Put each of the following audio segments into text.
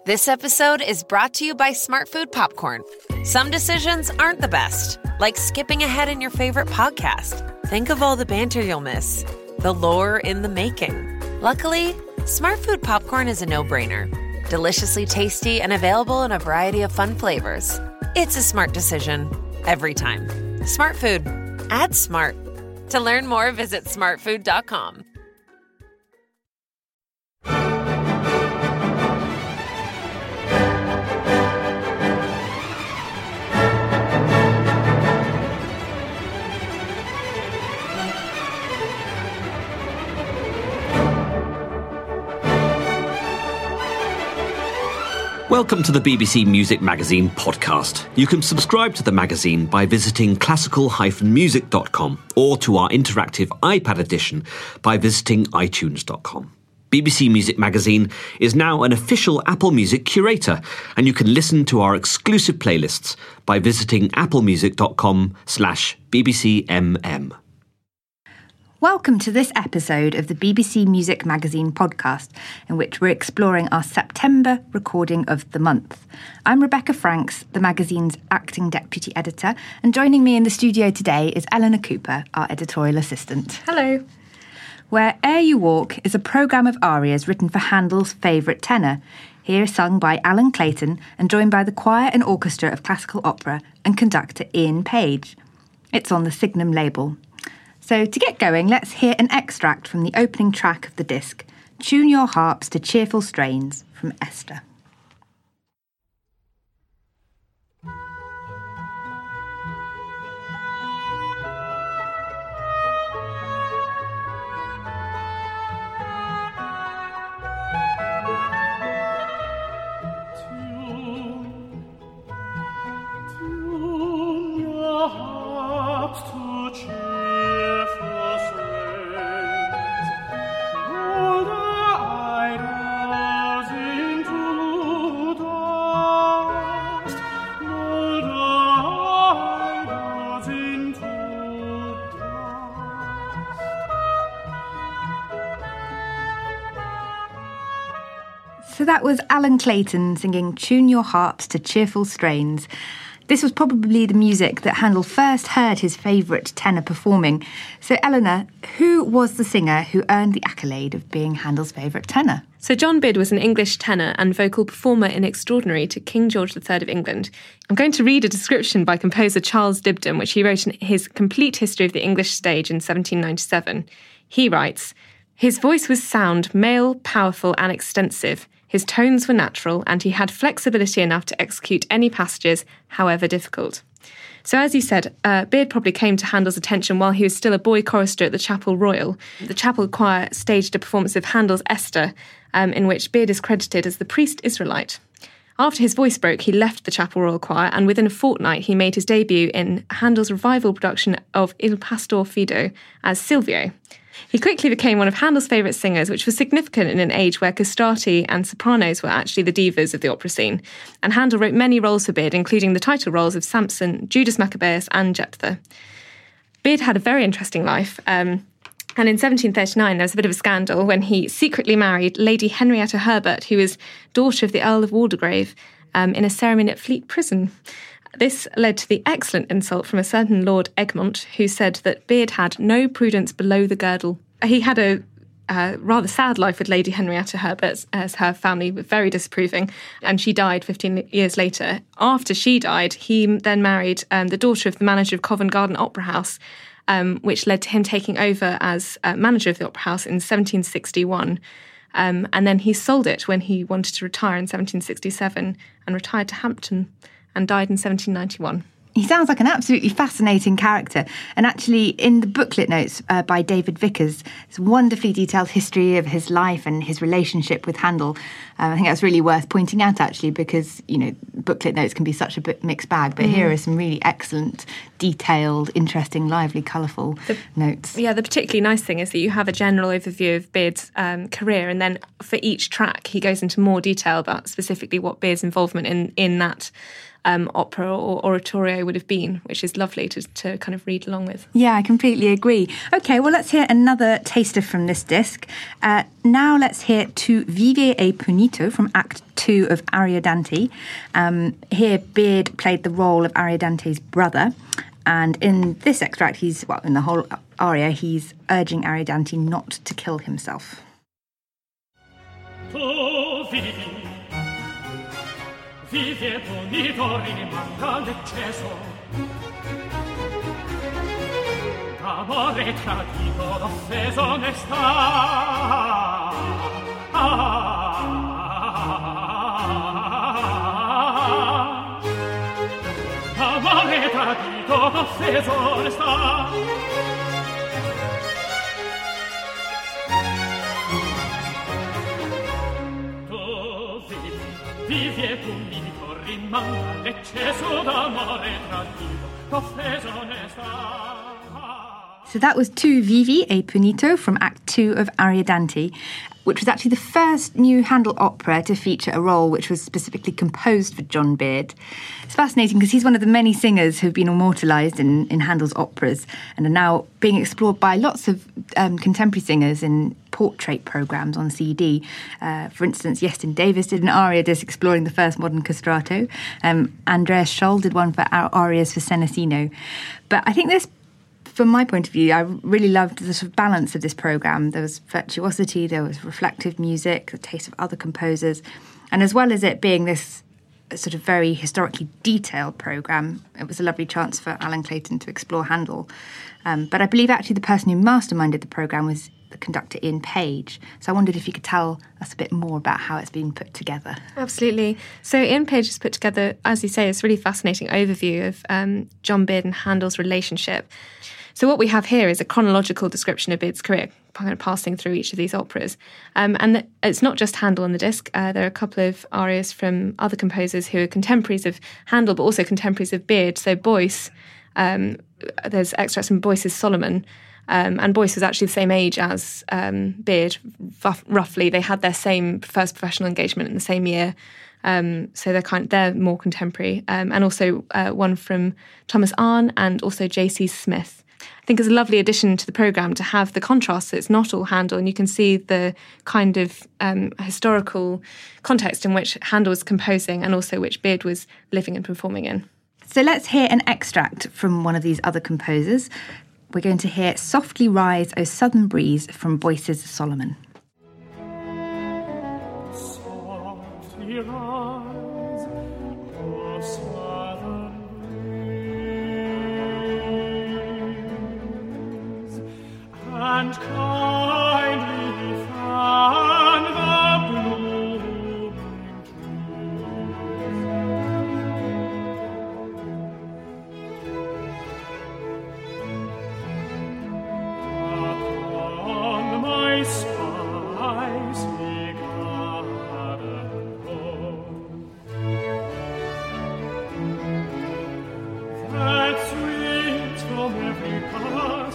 This episode is brought to you by Smartfood Popcorn. Some decisions aren't the best, like skipping ahead in your favorite podcast. Think of all the banter you'll miss, the lore in the making. Luckily, Smartfood Popcorn is a no-brainer. Deliciously tasty and available in a variety of fun flavors. It's a smart decision every time. Smartfood. Add smart. To learn more, visit smartfood.com. Welcome to the BBC Music Magazine podcast. You can subscribe to the magazine by visiting classical-music.com or to our interactive iPad edition by visiting itunes.com. BBC Music Magazine is now an official Apple Music curator, and you can listen to our exclusive playlists by visiting applemusic.com/bbcmm. Welcome to this episode of the BBC Music Magazine podcast, in which we're exploring our September recording of the month. I'm Rebecca Franks, the magazine's acting deputy editor, and joining me in the studio today is Eleanor Cooper, our editorial assistant. Hello. Where'er You Walk is a programme of arias written for Handel's favourite tenor, here sung by Alan Clayton and joined by the choir and orchestra of classical opera and conductor Ian Page. It's on the Signum label. So to get going, let's hear an extract from the opening track of the disc, Tune Your Harps to Cheerful Strains, from Esther. So that was Alan Clayton singing Tune Your Harps to Cheerful Strains. This was probably the music that Handel first heard his favourite tenor performing. So Eleanor, who was the singer who earned the accolade of being Handel's favourite tenor? So John Bid was an English tenor and vocal performer in extraordinary to King George III of England. I'm going to read a description by composer Charles Dibdin, which he wrote in his Complete History of the English Stage in 1797. He writes, "His voice was sound, male, powerful and extensive. His tones were natural, and he had flexibility enough to execute any passages, however difficult." So as you said, Beard probably came to Handel's attention while he was still a boy chorister at the Chapel Royal. The chapel choir staged a performance of Handel's Esther, in which Beard is credited as the priest Israelite. After his voice broke, he left the Chapel Royal Choir, and within a fortnight he made his debut in Handel's revival production of Il Pastor Fido as Silvio. He quickly became one of Handel's favourite singers, which was significant in an age where castrati and sopranos were actually the divas of the opera scene. And Handel wrote many roles for Beard, including the title roles of Samson, Judas Maccabeus and Jephthah. Beard had a very interesting life, and in 1739 there was a bit of a scandal when he secretly married Lady Henrietta Herbert, who was daughter of the Earl of Waldegrave, in a ceremony at Fleet Prison. This led to the excellent insult from a certain Lord Egmont, who said that Beard had no prudence below the girdle. He had a rather sad life with Lady Henrietta Herbert, as her family were very disapproving, and she died 15 years later. After she died, he then married the daughter of the manager of Covent Garden Opera House, which led to him taking over as manager of the Opera House in 1761. And then he sold it when he wanted to retire in 1767 and retired to Hampton and died in 1791. He sounds like an absolutely fascinating character. And actually, in the booklet notes by David Vickers, it's a wonderfully detailed history of his life and his relationship with Handel. I think that's really worth pointing out, actually, because, you know, booklet notes can be such a bit mixed bag. But here are some really excellent, detailed, interesting, lively, colourful notes. Yeah, the particularly nice thing is that you have a general overview of Beard's career. And then for each track, he goes into more detail about specifically what Beard's involvement in that opera or oratorio would have been, which is lovely to kind of read along with. Yeah, I completely agree. OK, well, let's hear another taster from this disc. Now let's hear Tu Vivi e Punito from Act 2 of Ariodante. Here, Beard played the role of Ariodante's brother. And in this extract, in the whole aria, he's urging Ariodante not to kill himself. Amore tradito, offeso onestà. Amore tradito, offeso onestà. Tu vivi e tu mi rimanga l'eccesso d'amore tradito, offeso onestà. So that was Tu Vivi e Punito from Act 2 of Ariodante, which was actually the first new Handel opera to feature a role which was specifically composed for John Beard. It's fascinating because he's one of the many singers who've been immortalised in Handel's operas and are now being explored by lots of contemporary singers in portrait programmes on CD. For instance, Iestyn Davis did an aria disc exploring the first modern castrato. Andreas Scholl did one for arias for Senesino. But I think from my point of view, I really loved the sort of balance of this programme. There was virtuosity, there was reflective music, the taste of other composers. And as well as it being this sort of very historically detailed programme, it was a lovely chance for Alan Clayton to explore Handel. But I believe actually the person who masterminded the programme was the conductor Ian Page. So I wondered if you could tell us a bit more about how it's been put together. Absolutely. So Ian Page has put together, as you say, this really fascinating overview of John Beard and Handel's relationship. So what we have here is a chronological description of Beard's career, kind of passing through each of these operas. And it's not just Handel on the disc. There are a couple of arias from other composers who are contemporaries of Handel, but also contemporaries of Beard. So Boyce, there's extracts from Boyce's Solomon. And Boyce was actually the same age as Beard, roughly. They had their same first professional engagement in the same year. So they're more contemporary. And also one from Thomas Arne and also J.C. Smith. I think it's a lovely addition to the programme to have the contrast. So it's not all Handel, and you can see the kind of historical context in which Handel was composing and also which Beard was living and performing in. So let's hear an extract from one of these other composers. We're going to hear Softly Rise, O Southern Breeze from Boyce's Solomon. Softly rise, O southern breeze, and kindly fan the blooming upon my spicy garden home, that sweet from every part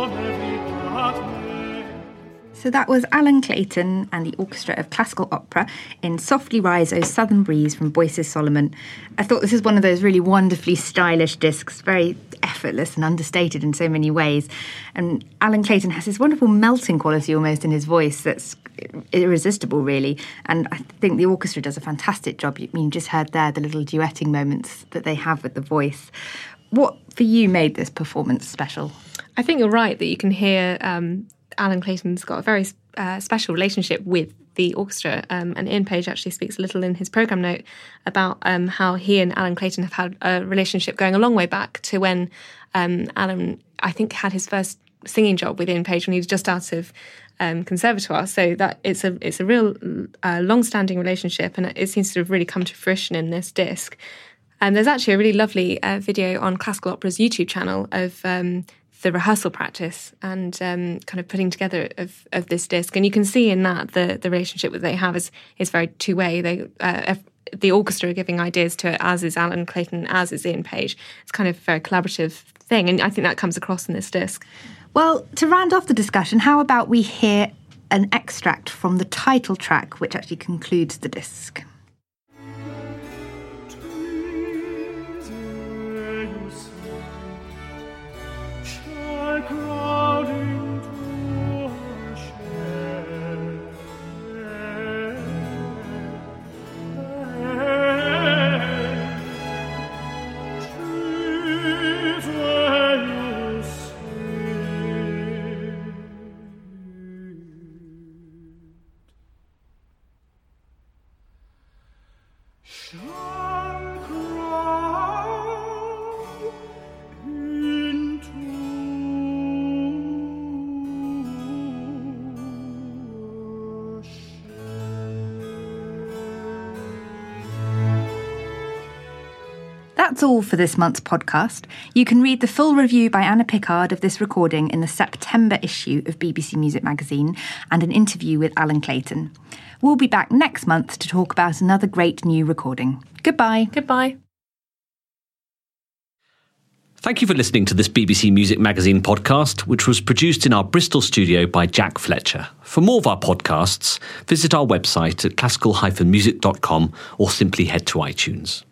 So that was Alan Clayton and the Orchestra of Classical Opera in Softly Rise, O Southern Breeze from Boyce's Solomon. I thought this is one of those really wonderfully stylish discs, very effortless and understated in so many ways. And Alan Clayton has this wonderful melting quality almost in his voice that's irresistible, really. And I think the orchestra does a fantastic job. You just heard there the little duetting moments that they have with the voice. What, for you, made this performance special? I think you're right that you can hear Alan Clayton's got a very special relationship with the orchestra, and Ian Page actually speaks a little in his programme note about how he and Alan Clayton have had a relationship going a long way back to when Alan, I think, had his first singing job with Ian Page when he was just out of conservatoire. So that it's a real long-standing relationship, and it seems to have really come to fruition in this disc. There's actually a really lovely video on Classical Opera's YouTube channel of the rehearsal practice and kind of putting together of this disc. And you can see in that the relationship that they have is very two-way. The orchestra are giving ideas to it, as is Alan Clayton, as is Ian Page. It's kind of a very collaborative thing, and I think that comes across in this disc. Well, to round off the discussion, how about we hear an extract from the title track, which actually concludes the disc. That's all for this month's podcast. You can read the full review by Anna Pickard of this recording in the September issue of BBC Music Magazine and an interview with Alan Clayton. We'll be back next month to talk about another great new recording. Goodbye. Goodbye. Thank you for listening to this BBC Music Magazine podcast, which was produced in our Bristol studio by Jack Fletcher. For more of our podcasts, visit our website at classical-music.com or simply head to iTunes.